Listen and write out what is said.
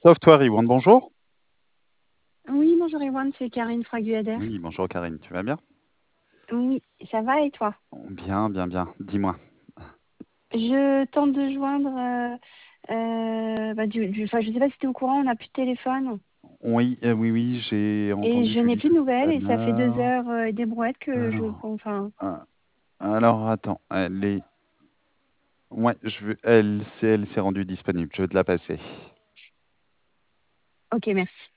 Software One, bonjour. Oui, bonjour Ewan, c'est Karine Fraguader. Oui, bonjour Karine, tu vas bien? Oui, ça va et toi? Bien, bien, bien. Dis-moi. Je tente de joindre, enfin, je sais pas si tu es au courant, on n'a plus de téléphone Oui, oui, oui, j'ai et entendu je que n'ai plus de Lisa tout nouvelles à et ça fait deux l'heure. heures et des brouettes que Alors, enfin, attends, ouais, elle s'est rendue disponible. Je vais te la passer. ok, merci.